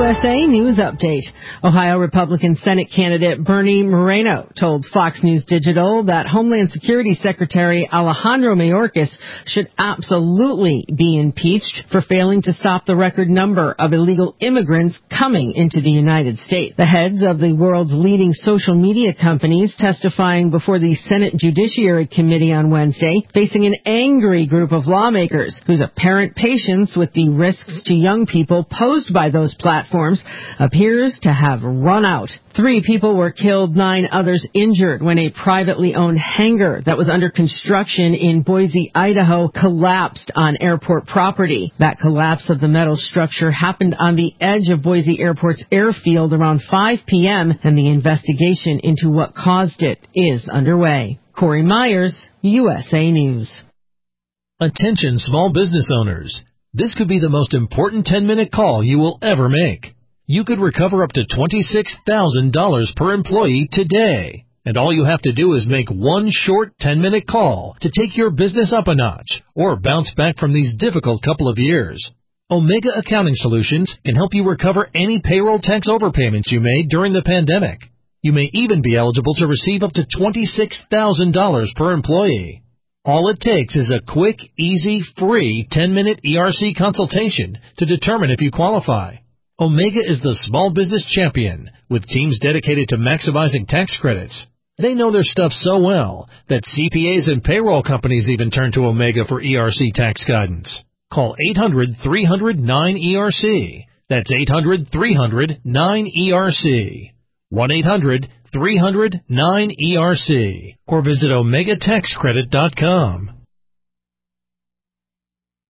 USA News Update. Ohio Republican Senate candidate Bernie Moreno told Fox News Digital that Homeland Security Secretary Alejandro Mayorkas should absolutely be impeached for failing to stop the record number of illegal immigrants coming into the United States. The heads of the world's leading social media companies testifying before the Senate Judiciary Committee on Wednesday, facing an angry group of lawmakers whose apparent patience with the risks to young people posed by those platforms appears to have run out. 3 people were killed, 9 others injured when a privately owned hangar that was under construction in Boise, Idaho collapsed on airport property. That collapse of the metal structure happened on the edge of Boise Airport's airfield around 5 p.m., and the investigation into what caused it is underway. Corey Myers, USA News. Attention small business owners. This could be the most important 10-minute call you will ever make. You could recover up to $26,000 per employee today. And all you have to do is make one short 10-minute call to take your business up a notch or bounce back from these difficult couple of years. Omega Accounting Solutions can help you recover any payroll tax overpayments you made during the pandemic. You may even be eligible to receive up to $26,000 per employee. All it takes is a quick, easy, free 10-minute ERC consultation to determine if you qualify. Omega is the small business champion with teams dedicated to maximizing tax credits. They know their stuff so well that CPAs and payroll companies even turn to Omega for ERC tax guidance. Call 800-300-9ERC. That's 800-300-9ERC. 1-800-300-9ERC. Or visit OmegaTaxCredit.com.